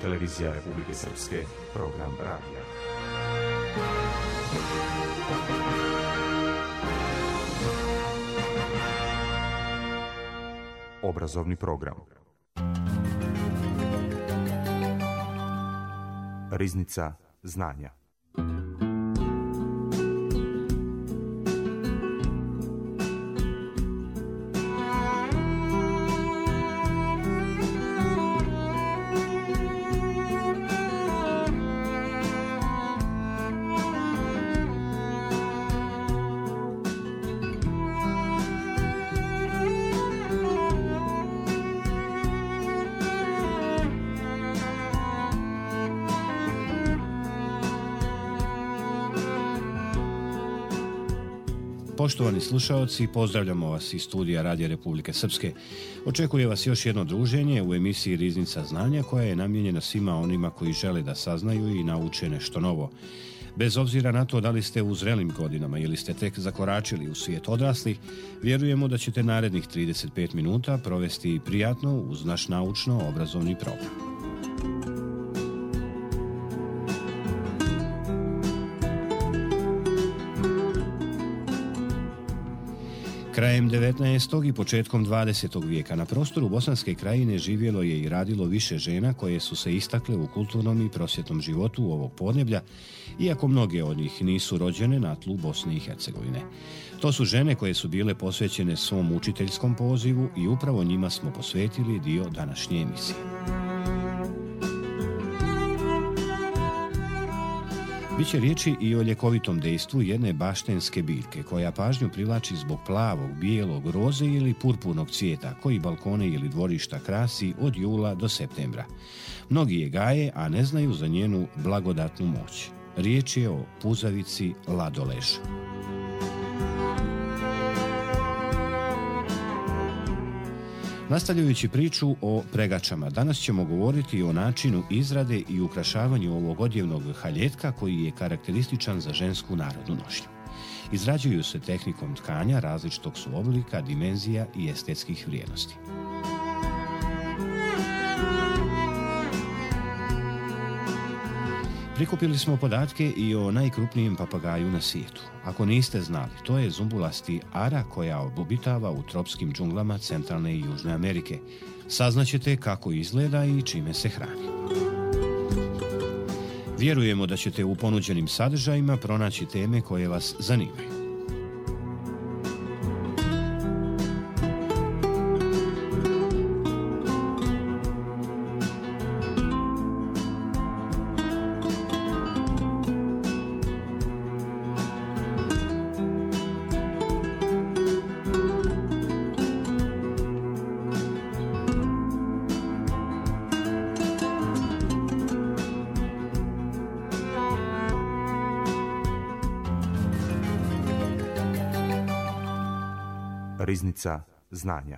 Televizija Republike Srpske, program radija. Obrazovni program. Riznica znanja. Poštovani slušaoci, pozdravljamo vas iz studija Radija Republike Srpske. Očekuje vas još jedno druženje u emisiji Riznica znanja koja je namijenjena svima onima koji žele da saznaju i nauče nešto novo. Bez obzira na to da li ste u zrelim godinama ili ste tek zakoračili u svijet odraslih, vjerujemo da ćete narednih 35 minuta provesti prijatno uz naš naučno-obrazovni program. Krajem 19. i početkom 20. vijeka na prostoru Bosanske krajine živjelo je i radilo više žena koje su se istakle u kulturnom i prosvjetnom životu ovog podneblja, iako mnoge od njih nisu rođene na tlu Bosne i Hercegovine. To su žene koje su bile posvećene svom učiteljskom pozivu i upravo njima smo posvetili dio današnje emisije. Biće riječi i o ljekovitom dejstvu jedne baštenske biljke koja pažnju privlači zbog plavog, bijelog, roze ili purpurnog cvijeta koji balkone ili dvorišta krasi od jula do septembra. Mnogi je gaje, a ne znaju za njenu blagodatnu moć. Riječ je o puzavici ladolež. Nastavljajući priču o pregačama, danas ćemo govoriti o načinu izrade i ukrašavanju ovog odjevnog haljetka koji je karakterističan za žensku narodnu nošnju. Izrađuju se tehnikom tkanja različitog su oblika, dimenzija i estetskih vrijednosti. Prikupili smo podatke i o najkrupnijem papagaju na svijetu. Ako niste znali, to je zumbulasti ara koja obitava u tropskim džunglama Centralne i Južne Amerike. Saznaćete kako izgleda i čime se hrani. Vjerujemo da ćete u ponuđenim sadržajima pronaći teme koje vas zanimaju. Riznica znanja.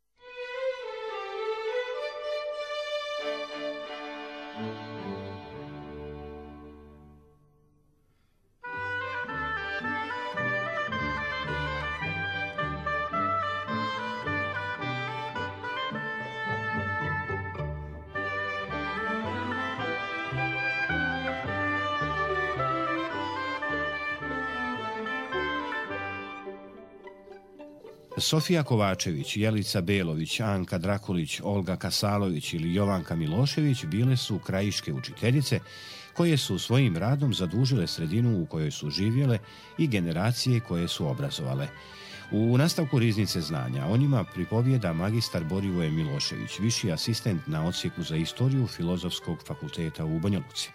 Sofija Kovačević, Jelica Belović, Anka Drakulić, Olga Kasalović ili Jovanka Milošević bile su krajiške učiteljice koje su svojim radom zadužile sredinu u kojoj su živjele i generacije koje su obrazovale. U nastavku Riznice znanja o njima pripovijeda magistar Borivoje Milošević, viši asistent na odsjeku za istoriju Filozofskog fakulteta u Banja Luci.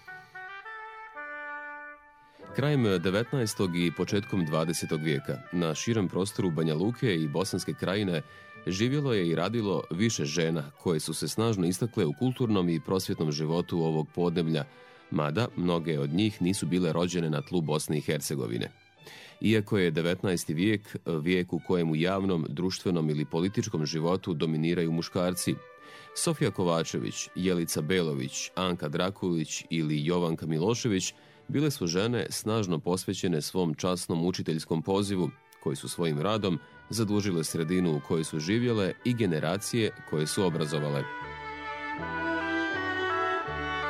Krajem 19. i početkom 20. vijeka na širem prostoru Banja Luke i Bosanske krajine živjelo je i radilo više žena koje su se snažno istakle u kulturnom i prosvjetnom životu ovog podneblja, mada mnoge od njih nisu bile rođene na tlu Bosne i Hercegovine. Iako je 19. vijek vijek u kojem u javnom, društvenom ili političkom životu dominiraju muškarci, Sofija Kovačević, Jelica Belović, Anka Drakulić ili Jovanka Milošević bile su žene snažno posvećene svom časnom učiteljskom pozivu, koji su svojim radom zadužile sredinu u kojoj su živjele i generacije koje su obrazovale.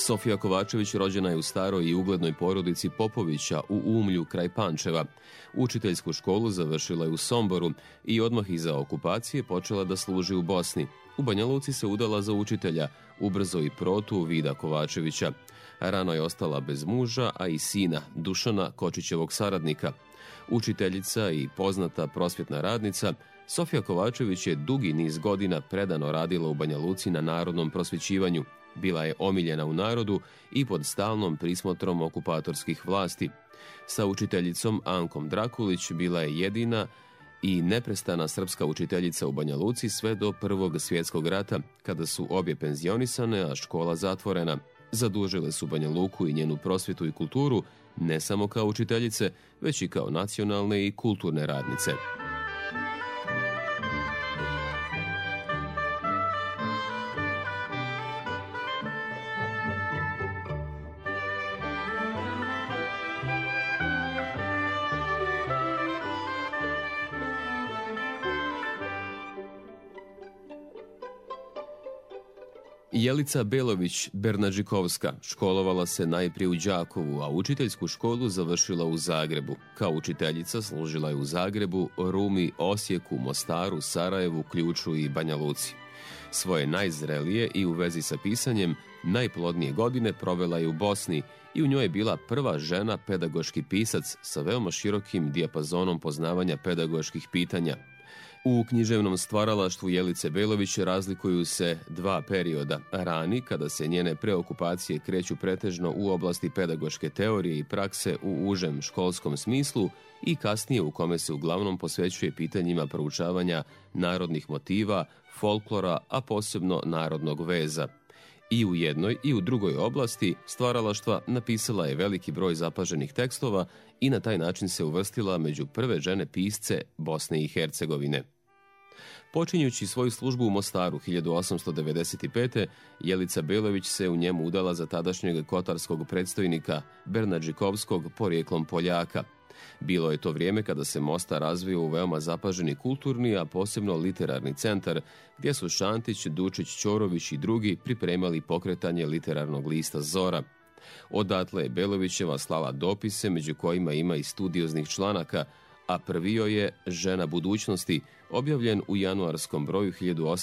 Sofija Kovačević rođena je u staroj i uglednoj porodici Popovića u Umlju kraj Pančeva. Učiteljsku školu završila je u Somboru i odmah iza okupacije počela da služi u Bosni. U Banja Luci se udala za učitelja, ubrzo i protu Vida Kovačevića. Rano je ostala bez muža, a i sina, Dušana, Kočićevog saradnika. Učiteljica i poznata prosvjetna radnica, Sofija Kovačević je dugi niz godina predano radila u Banja Luci na narodnom prosvećivanju. Bila je omiljena u narodu i pod stalnom prismotrom okupatorskih vlasti. Sa učiteljicom Ankom Drakulić bila je jedina i neprestana srpska učiteljica u Banja Luci sve do Prvog svjetskog rata, kada su obje penzionisane, a škola zatvorena. Zadužile su Banja Luku i njenu prosvjetu i kulturu ne samo kao učiteljice, već i kao nacionalne i kulturne radnice. Jelica Belović Bernadžikovska školovala se najprije u Đakovu, a učiteljsku školu završila u Zagrebu. Kao učiteljica služila je u Zagrebu, Rumi, Osijeku, Mostaru, Sarajevu, Ključu i Banja Luci. Svoje najzrelije i u vezi sa pisanjem najplodnije godine provela je u Bosni i u njoj je bila prva žena pedagoški pisac sa veoma širokim dijapazonom poznavanja pedagoških pitanja. U književnom stvaralaštvu Jelice Belović razlikuju se dva perioda. Rani, kada se njene preokupacije kreću pretežno u oblasti pedagoške teorije i prakse u užem školskom smislu, i kasnije u kome se uglavnom posvećuje pitanjima proučavanja narodnih motiva, folklora, a posebno narodnog veza. I u jednoj i u drugoj oblasti stvaralaštva napisala je veliki broj zapaženih tekstova i na taj način se uvrstila među prve žene pisce Bosne i Hercegovine. Počinjući svoju službu u Mostaru 1895. Jelica Belović se u njemu udala za tadašnjeg kotarskog predstojnika Bernadžikovskog, porijeklom Poljaka. Bilo je to vrijeme kada se Mostar razvio u veoma zapaženi kulturni, a posebno literarni centar, gdje su Šantić, Dučić, Ćorović i drugi pripremali pokretanje literarnog lista Zora. Odatle je Belovićeva slala dopise, među kojima ima i studioznih članaka, a prvi joj je Žena budućnosti, objavljen u januarskom broju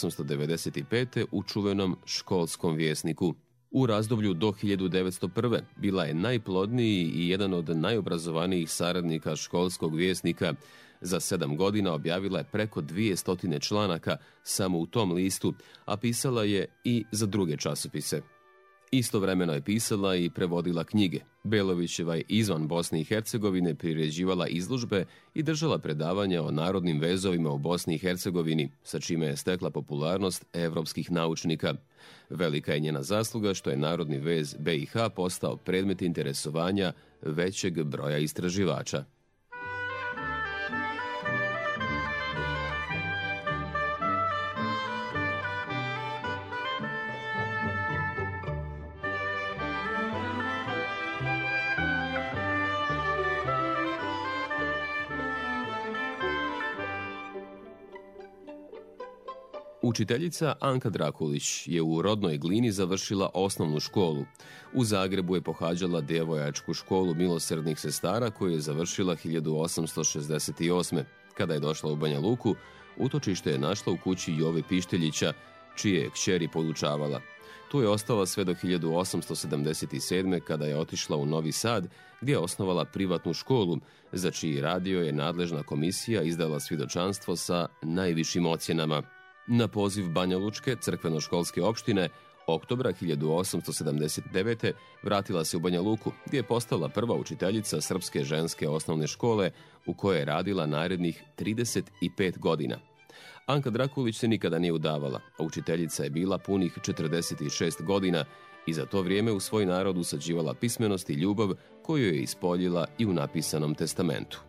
1895. u čuvenom Školskom vjesniku. U razdoblju do 1901. bila je najplodniji i jedan od najobrazovanijih saradnika Školskog vjesnika. Za 7 godina objavila je preko 200 članaka samo u tom listu, a pisala je i za druge časopise. Istovremeno je pisala i prevodila knjige. Belovićeva je izvan Bosne i Hercegovine priređivala izložbe i držala predavanja o narodnim vezovima u Bosni i Hercegovini, sa čime je stekla popularnost evropskih naučnika. Velika je njena zasluga što je narodni vez BiH postao predmet interesovanja većeg broja istraživača. Učiteljica Anka Drakulić je u rodnoj Glini završila osnovnu školu. U Zagrebu je pohađala djevojačku školu milosrdnih sestara koju je završila 1868. Kada je došla u Banja Luku, utočište je našla u kući Jove Pišteljića, čije je kćeri podučavala. Tu je ostala sve do 1877. kada je otišla u Novi Sad, gdje je osnovala privatnu školu, za čiji radio je nadležna komisija izdala svjedočanstvo sa najvišim ocjenama. Na poziv Banjalučke crkveno-školske opštine, oktobra 1879. vratila se u Banja Luku, gdje je postala prva učiteljica Srpske ženske osnovne škole, u kojoj je radila narednih 35 godina. Anka Drakulić se nikada nije udavala, a učiteljica je bila punih 46 godina i za to vrijeme u svoj narod usađivala pismenost i ljubav koju je ispoljila i u napisanom testamentu.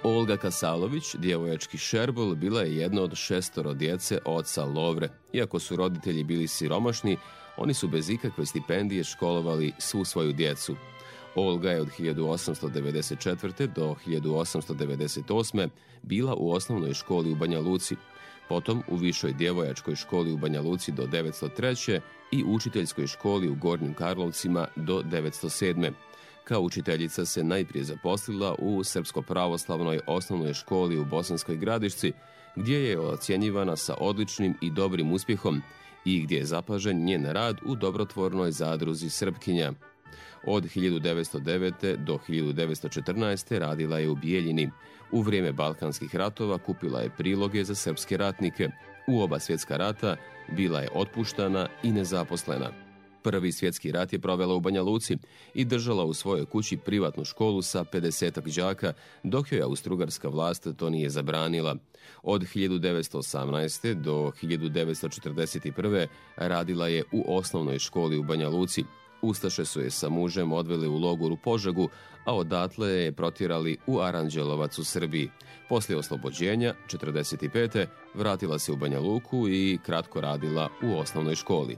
Olga Kasalović, djevojački Šerbl, bila je jedna od 6 djece oca Lovre. Iako su roditelji bili siromašni, oni su bez ikakve stipendije školovali svu svoju djecu. Olga je od 1894. do 1898. bila u osnovnoj školi u Banja Luci, potom u višoj djevojačkoj školi u Banja Luci do 903. i učiteljskoj školi u Gornjim Karlovcima do 907. Kao učiteljica se najprije zaposlila u Srpsko-pravoslavnoj osnovnoj školi u Bosanskoj Gradišci, gdje je ocjenjivana sa odličnim i dobrim uspjehom i gdje je zapažen njen rad u dobrotvornoj zadruzi Srpkinja. Od 1909. do 1914. radila je u Bijeljini. U vrijeme Balkanskih ratova kupila je priloge za srpske ratnike. U oba svjetska rata bila je otpuštana i nezaposlena. Prvi svjetski rat je provela u Banja Luci i držala u svojoj kući privatnu školu sa 50 đaka, dok joj austrougarska vlast to nije zabranila. Od 1918. do 1941. radila je u osnovnoj školi u Banja Luci. Ustaše su je sa mužem odveli u logor u Požegu, a odatle je protjerali u Aranđelovac u Srbiji. Poslije oslobođenja, 1945. vratila se u Banja Luku i kratko radila u osnovnoj školi.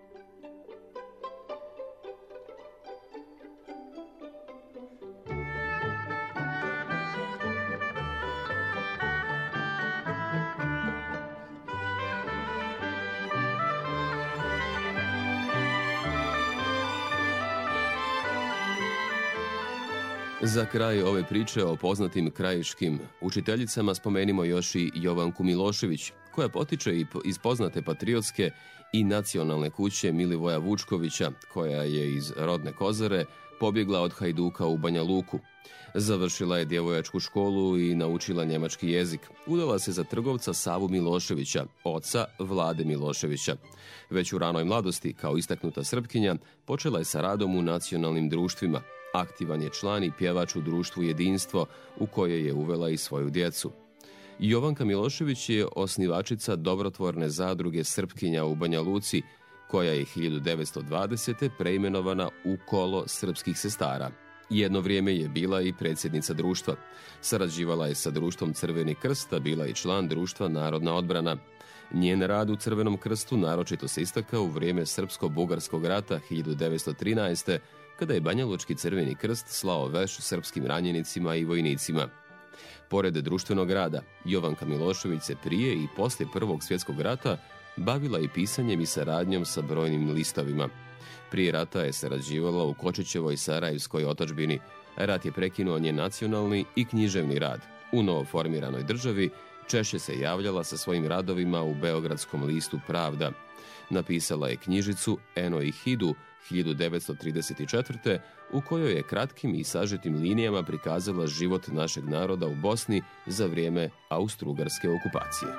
Za kraj ove priče o poznatim krajiškim učiteljicama spomenimo još i Jovanku Milošević, koja potiče iz poznate patriotske i nacionalne kuće Milivoja Vučkovića, koja je iz rodne Kozare pobjegla od Hajduka u Banja Luku. Završila je djevojačku školu i naučila njemački jezik. Udala se za trgovca Savu Miloševića, oca Vlade Miloševića. Već u ranoj mladosti, kao istaknuta Srpkinja, počela je sa radom u nacionalnim društvima. Aktivan je član i pjevač u društvu Jedinstvo, u koje je uvela i svoju djecu. Jovanka Milošević je osnivačica dobrotvorne zadruge Srpkinja u Banja Luci, koja je 1920. preimenovana u Kolo srpskih sestara. Jedno vrijeme je bila i predsjednica društva. Sarađivala je sa društvom Crveni krst, a bila i član društva Narodna odbrana. Njen rad u Crvenom krstu naročito se istakao u vrijeme Srpsko-bugarskog rata 1913. kada je Banjalučki Crveni krst slao veš srpskim ranjenicima i vojnicima. Pored društvenog rada, Jovanka Milošević se prije i poslije Prvog svjetskog rata bavila i pisanjem i saradnjom sa brojnim listovima. Prije rata je sarađivala u Kočićevoj sarajevskoj otadžbini. Rat je prekinuo njen nacionalni i književni rad. U novoformiranoj državi češće se javljala sa svojim radovima u beogradskom listu Pravda. Napisala je knjižicu Eno i Hidu 1934. u kojoj je kratkim i sažetim linijama prikazala život našeg naroda u Bosni za vrijeme austrougarske okupacije.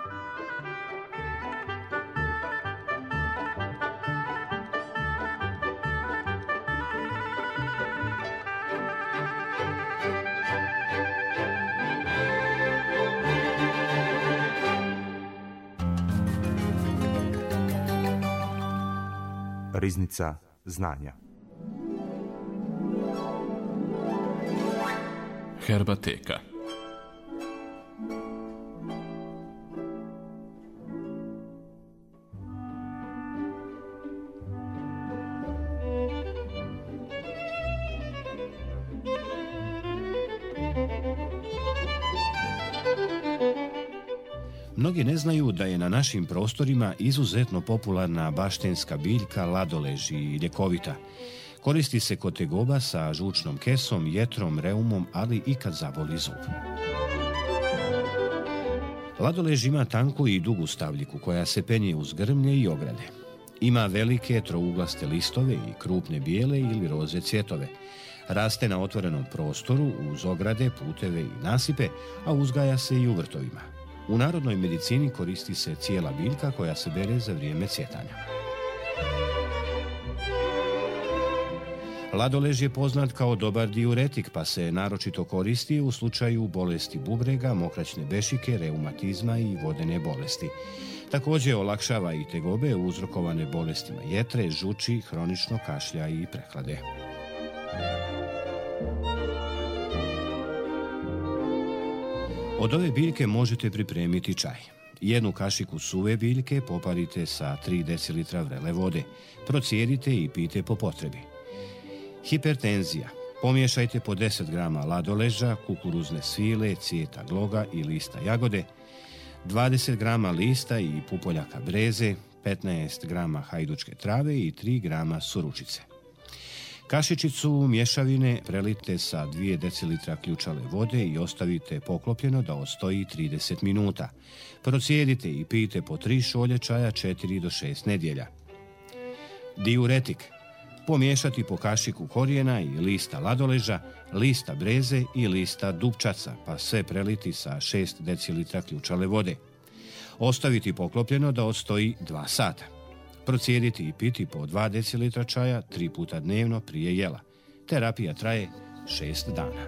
Riznica znanja. Herbateka. Mnogi ne znaju da je na našim prostorima izuzetno popularna baštenska biljka ladolež i ljekovita. Koristi se kod tegoba sa žučnom kesom, jetrom, reumom, ali i kad zaboli zub. Ladolež ima tanku i dugu stavljiku koja se penje uz grmlje i ograde. Ima velike trouglaste listove i krupne bijele ili roze cvjetove. Raste na otvorenom prostoru uz ograde, puteve i nasipe, a uzgaja se i u vrtovima. U narodnoj medicini koristi se cijela biljka koja se bere za vrijeme cvjetanja. Ladolež je poznat kao dobar diuretik, pa se naročito koristi u slučaju bolesti bubrega, mokraćne bešike, reumatizma i vodene bolesti. Također olakšava i tegobe uzrokovane bolestima jetre, žuči, hronično kašlja i prehlade. Od ove biljke možete pripremiti čaj. 1 kašiku suve biljke poparite sa 3 decilitra vrele vode. Procijedite i pijte po potrebi. Hipertenzija. Pomiješajte po 10 grama ladoleža, kukuruzne svile, cvijeta gloga i lista jagode, 20 grama lista i pupoljaka breze, 15 grama hajdučke trave i 3 grama suručice. Kašičicu mješavine prelite sa 2 decilitra ključale vode i ostavite poklopljeno da ostoji 30 minuta. Procijedite i pijte po 3 šolje čaja 4 do 6 nedjelja. Diuretik. Pomiješati po kašiku korijena i lista ladoleža, lista breze i lista dupčaca, pa sve preliti sa 6 decilitra ključale vode. Ostaviti poklopljeno da odstoji 2 sata. Procijediti i piti po 2 decilitra čaja 3 puta dnevno prije jela. Terapija traje 6 dana.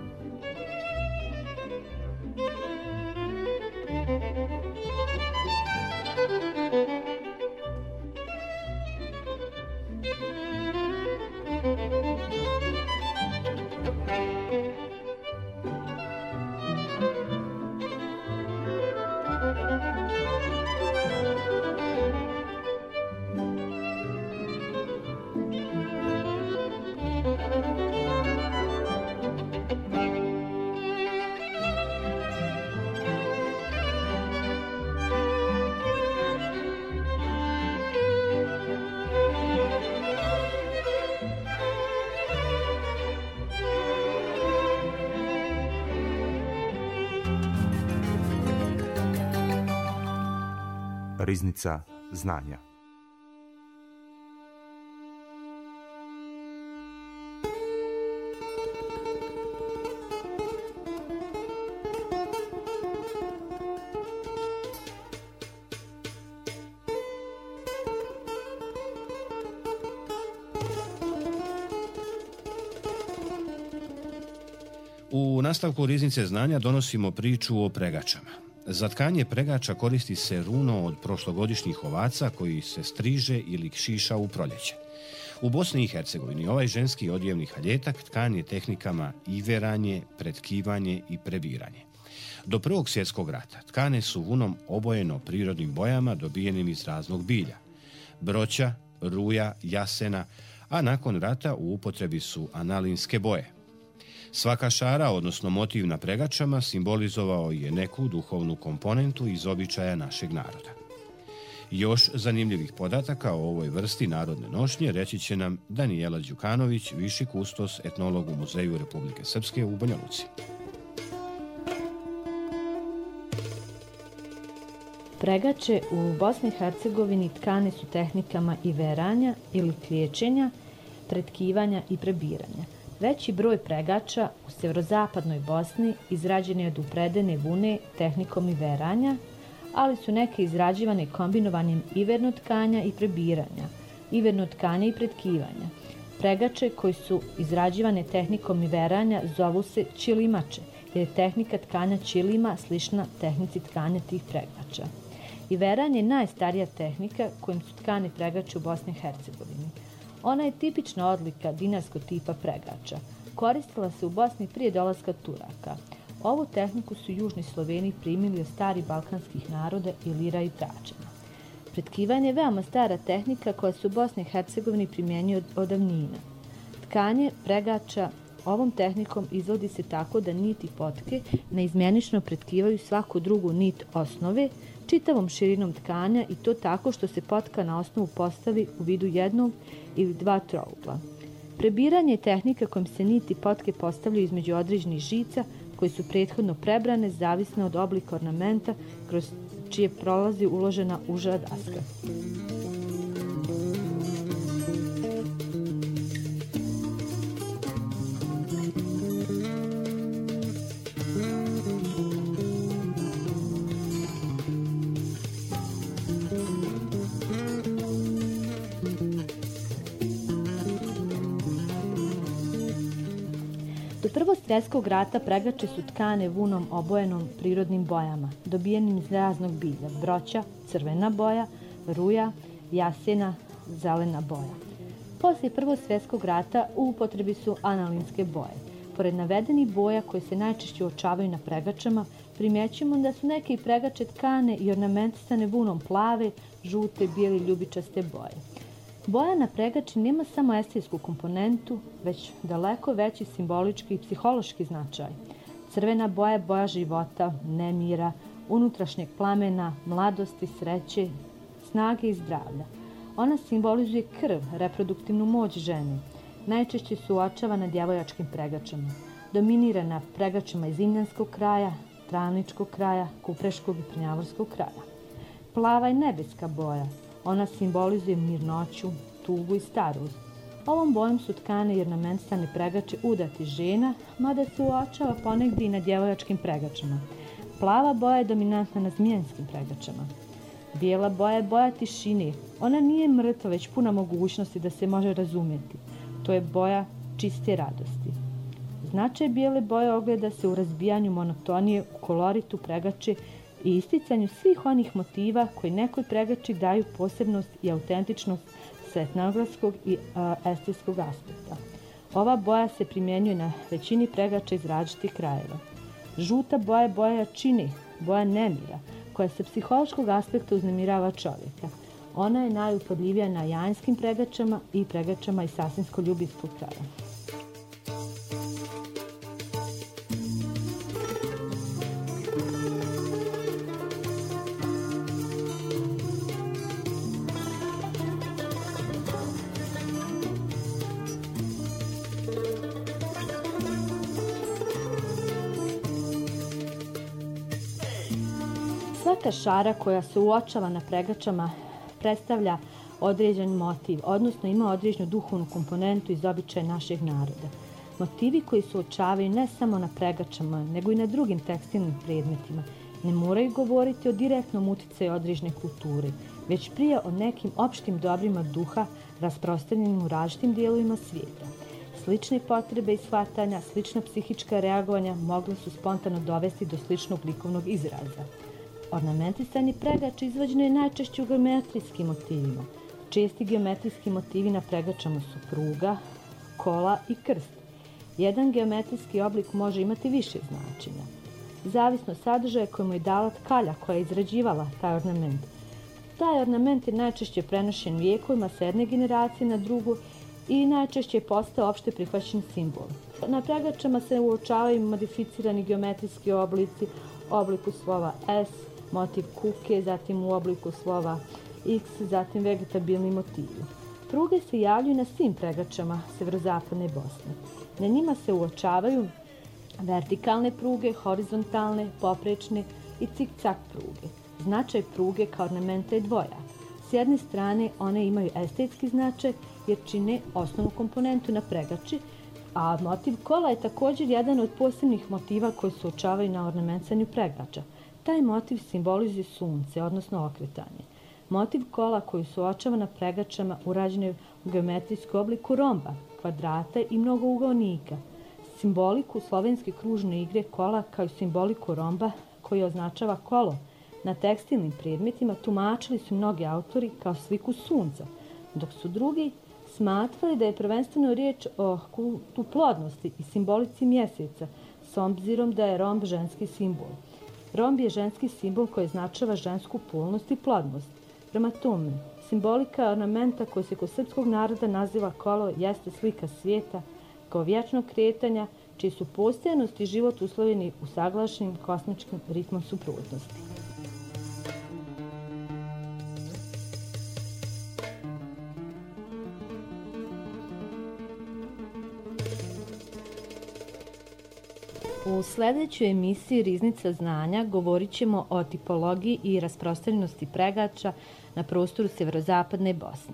Riznica znanja. U nastavku Riznice znanja donosimo priču o pregačama. Za tkanje pregača koristi se runo od prošlogodišnjih ovaca koji se striže ili šiša u proljeće. U Bosni i Hercegovini ovaj ženski odjevni haljetak tkan je tehnikama iveranje, pretkivanje i prebiranje. Do Prvog svjetskog rata tkane su vunom obojeno prirodnim bojama dobijenim iz raznog bilja. Broća, ruja, jasena, a nakon rata u upotrebi su analinske boje. Svaka šara, odnosno motiv na pregačama, simbolizovao je neku duhovnu komponentu iz običaja našeg naroda. Još zanimljivih podataka o ovoj vrsti narodne nošnje reći će nam Danijela Đukanović, viši kustos, etnolog u Muzeju Republike Srpske u Banja Luci. Pregače u Bosni i Hercegovini tkane su tehnikama iveranja ili kliječenja, pretkivanja i prebiranja. Veći broj pregača u severozapadnoj Bosni izrađen je od upredene vune tehnikom iveranja, ali su neke izrađivane kombinovanjem iverno tkanja i prebiranja, iverno tkanja i pretkivanja. Pregače koji su izrađivane tehnikom iveranja zovu se ćilimače, jer je tehnika tkanja ćilima slična tehnici tkanja tih pregača. Iveranje je najstarija tehnika kojim su tkane pregače u Bosni i Hercegovini. Ona je tipična odlika dinarskog tipa pregača. Koristila se u Bosni prije dolaska Turaka. Ovu tehniku su južni Sloveni primili od starih balkanskih naroda Ilira i Tračana. Pretkivanje je veoma stara tehnika koja se u Bosni i Hercegovini primjenjuje od davnina. Tkanje pregača ovom tehnikom izvodi se tako da niti potke neizmjenično pretkivaju svaku drugu nit osnove čitavom širinom tkanja i to tako što se potka na osnovu postavi u vidu jednog ili 2 trougla. Prebiranje je tehnika kojom se niti potke postavljaju između određenih žica koje su prethodno prebrane zavisno od oblika ornamenta kroz čije prolazi uložena uža daska. Do Prvog svjetskog rata pregače su tkane vunom obojenom prirodnim bojama, dobijenim iz raznog bilja, broća, crvena boja, ruja, jasena, zelena boja. Poslije Prvog svjetskog rata u upotrebi su analinske boje. Pored navedenih boja koje se najčešće uočavaju na pregačama, primjećujemo da su neke pregače tkane i ornamentisane vunom plave, žute, bijele i ljubičaste boje. Boja na pregači nema samo estetsku komponentu, već daleko veći simbolički i psihološki značaj. Crvena boja je boja života, nemira, unutrašnjeg plamena, mladosti, sreće, snage i zdravlja. Ona simbolizuje krv, reproduktivnu moć žene. Najčešće se uočava na djevojačkim pregačama. Dominira na pregačama iz Injanskog kraja, Travničkog kraja, Kupreškog i Prnjavorskog kraja. Plava je nebeska boja. Ona simbolizuje mirnoću, tugu i starost. Ovom bojom su tkane i ornamentisane pregače udati žena, mada se uočava ponegdje i na djevojačkim pregačama. Plava boja je dominantna na zmijanskim pregačama. Bijela boja je boja tišine. Ona nije mrtva, već puna mogućnosti da se može razumjeti. To je boja čiste radosti. Značaj bijele boje ogleda se u razbijanju monotonije, u koloritu pregače i isticanju svih onih motiva koji nekoj pregači daju posebnost i autentičnost sa etnografskog i estetskog aspekta. Ova boja se primjenjuje na većini pregača iz različitih krajeva. Žuta boja je boja jačine, boja nemira, koja sa psihološkog aspekta uznemirava čovjeka. Ona je najupadljivija na janskim pregačama i pregačama iz Sasinsko-Ljubivskog kraja. Svaka šara koja se uočava na pregačama predstavlja određen motiv, odnosno ima određenu duhovnu komponentu iz običaja našeg naroda. Motivi koji se uočavaju ne samo na pregačama, nego i na drugim tekstilnim predmetima, ne moraju govoriti o direktnom uticaju određene kulture, već prije o nekim opštim dobrima duha rasprostranjenim u različitim dijelovima svijeta. Slične potrebe i shvatanja, slična psihička reagovanja mogle su spontano dovesti do sličnog likovnog izraza. Ornamentisani pregač izvođen je najčešće u geometrijskim motivima. Česti geometrijski motivi na pregačama su pruga, kola i krst. Jedan geometrijski oblik može imati više značenja. Zavisno sadržaja kojemu je dala tkalja koja je izrađivala taj ornament. Taj ornament je najčešće prenošen vijekovima sa jedne generacije na drugu i najčešće je postao opšte prihvaćen simbol. Na pregačama se uočavaju modificirani geometrijski oblici, obliku slova S, motiv kuke, zatim u obliku slova X, zatim vegetabilni motivi. Pruge se javljaju na svim pregačama severozapadne Bosne. Na njima se uočavaju vertikalne pruge, horizontalne, poprečne i cik-cak pruge. Značaj pruge kao ornamenta je dvojak. S jedne strane one imaju estetski značaj jer čine osnovnu komponentu na pregači, a motiv kola je također jedan od posebnih motiva koji se uočavaju na ornamentisanju pregača. Taj motiv simbolizuje sunce, odnosno okretanje. Motiv kola koji se uočava na pregačama urađen je u geometrijskom obliku romba, kvadrata i mnogougaonika. Simboliku slovenske kružne igre kola kao i simboliku romba koji označava kolo na tekstilnim predmetima tumačili su mnogi autori kao sliku sunca, dok su drugi smatrali da je prvenstveno riječ o kultu plodnosti i simbolici mjeseca, s obzirom da je romb ženski simbol. Romb je ženski simbol koji označava žensku polnost i plodnost. Prema tome, simbolika ornamenta koji se kod srpskog naroda naziva kolo jeste slika svijeta kao vječnog kretanja, čiji su postojanost i život uslovljeni usaglašenim kosmičkim ritmom suprotnosti. U sljedećoj emisiji Riznica znanja govorit ćemo o tipologiji i rasprostranjenosti pregača na prostoru severozapadne Bosne.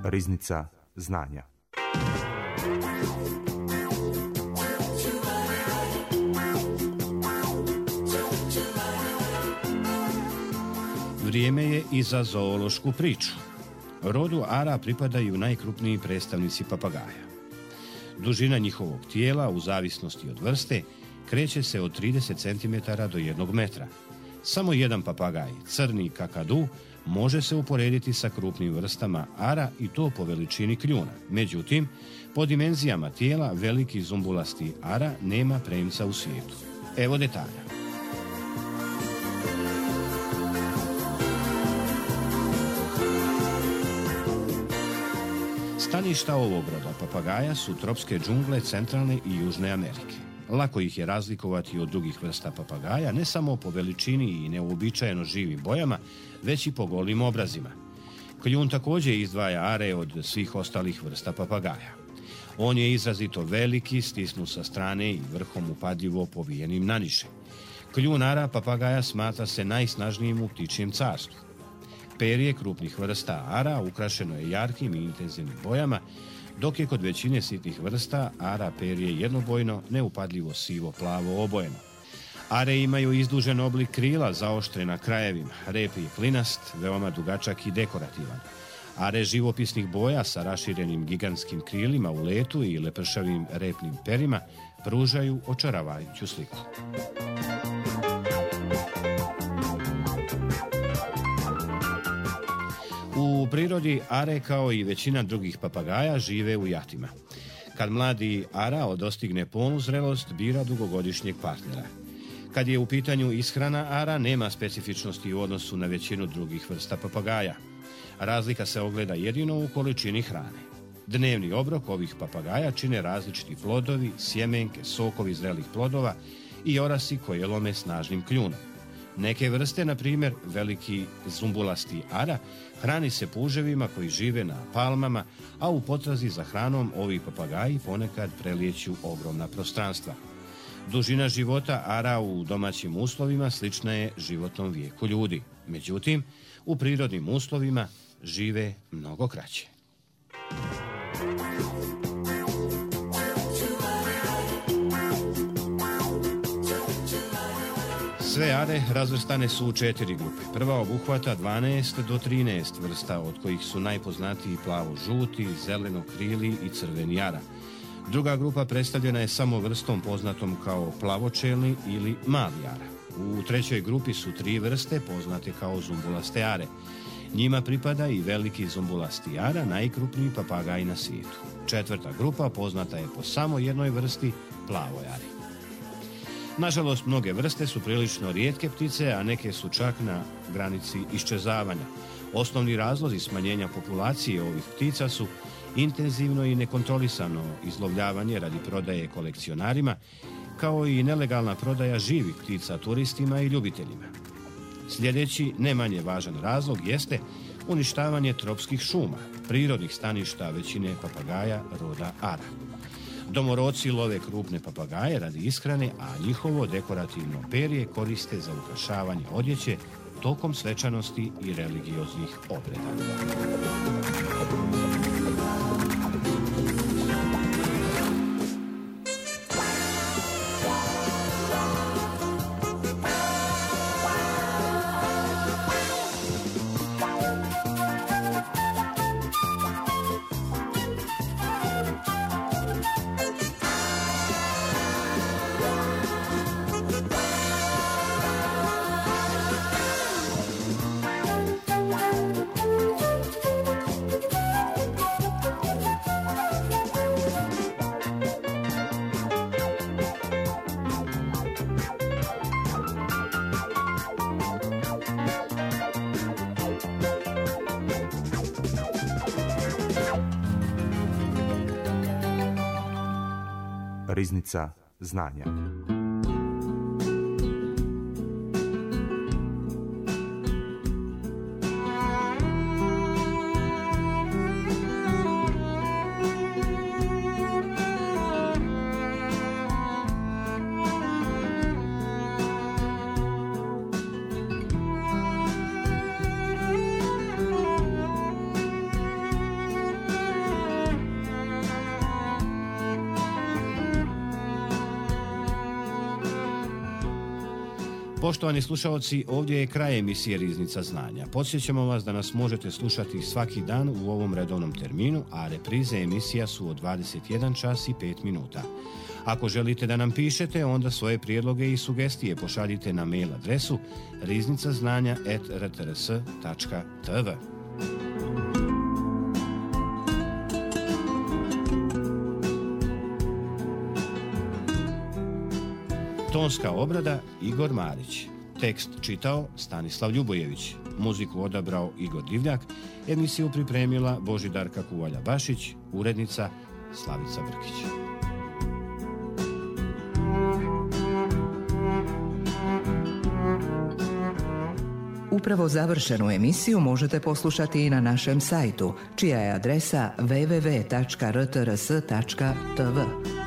Riznica znanja. Vrijeme je i za zoološku priču. Rodu ara pripadaju najkrupniji predstavnici papagaja. Dužina njihovog tijela, u zavisnosti od vrste, kreće se od 30 cm do 1 metra. Samo jedan papagaj, crni kakadu, može se uporediti sa krupnim vrstama ara i to po veličini kljuna. Međutim, po dimenzijama tijela veliki zumbulasti ara nema premca u svijetu. Evo detalja. Staništa ovog roda papagaja su tropske džungle centralne i južne Amerike. Lako ih je razlikovati od drugih vrsta papagaja, ne samo po veličini i neuobičajeno živim bojama, već i po golim obrazima. Kljun također izdvaja are od svih ostalih vrsta papagaja. On je izrazito veliki, stisnut sa strane i vrhom upadljivo povijenim naniše. Kljun ara papagaja smatra se najsnažnijim u ptičijem carstvu. Perje krupnih vrsta ara ukrašeno je jarkim i intenzivnim bojama, dok je kod većine sitnih vrsta ara perje jednobojno, neupadljivo sivo-plavo obojeno. Are imaju izdužen oblik krila zaoštre na krajevima, rep je klinast, veoma dugačak i dekorativan. Are živopisnih boja sa raširenim gigantskim krilima u letu i lepršavim repnim perima pružaju očaravajuću sliku. U prirodi are, kao i većina drugih papagaja, žive u jatima. Kad mladi ara dostigne polnu zrelost, bira dugogodišnjeg partnera. Kad je u pitanju ishrana ara, nema specifičnosti u odnosu na većinu drugih vrsta papagaja. Razlika se ogleda jedino u količini hrane. Dnevni obrok ovih papagaja čine različiti plodovi, sjemenke, sokovi zrelih plodova i orasi koje lome snažnim kljunom. Neke vrste, na primjer veliki zumbulasti ara, hrani se puževima koji žive na palmama, a u potrazi za hranom ovi papagaji ponekad prelijeću ogromna prostranstva. Dužina života ara u domaćim uslovima slična je životnom vijeku ljudi. Međutim, u prirodnim uslovima žive mnogo kraće. Sve are razvrstane su u 4 grupe. Prva obuhvata 12 do 13 vrsta, od kojih su najpoznatiji plavo-žuti, zeleno-krili i crveni ara. Druga grupa predstavljena je samo vrstom poznatom kao plavočelni ili mali ara. U trećoj grupi su 3 vrste poznate kao zumbulaste are. Njima pripada i veliki zumbulasti ara, najkrupniji papagaj na svijetu. Četvrta grupa poznata je po samo jednoj vrsti, plavoj ari. Nažalost, mnoge vrste su prilično rijetke ptice, a neke su čak na granici iščezavanja. Osnovni razlozi smanjenja populacije ovih ptica su intenzivno i nekontrolisano izlovljavanje radi prodaje kolekcionarima, kao i nelegalna prodaja živih ptica turistima i ljubiteljima. Sljedeći, ne manje važan razlog, jeste uništavanje tropskih šuma, prirodnih staništa većine papagaja roda ara. Domoroci love krupne papagaje radi ishrane, a njihovo dekorativno perje koriste za ukrašavanje odjeće tokom svečanosti i religioznih obreda. Riznica znanja. Poštovani slušalci, ovdje je kraj emisije Riznica znanja. Podsjećamo vas da nas možete slušati svaki dan u ovom redovnom terminu, a reprize emisija su od 21 čas i 5 minuta. Ako želite da nam pišete, onda svoje prijedloge i sugestije pošaljite na mail adresu riznicaznanja@rtrs.tv. Tonska obrada Igor Marić. Tekst čitao Stanislav Ljubojević. Muziku odabrao Igor Divljak. Emisiju pripremila Božidarka Kuvalja-Bašić. Urednica Slavica Brkić. Upravo završenu emisiju možete poslušati i na našem sajtu, čija je adresa www.rtrs.tv.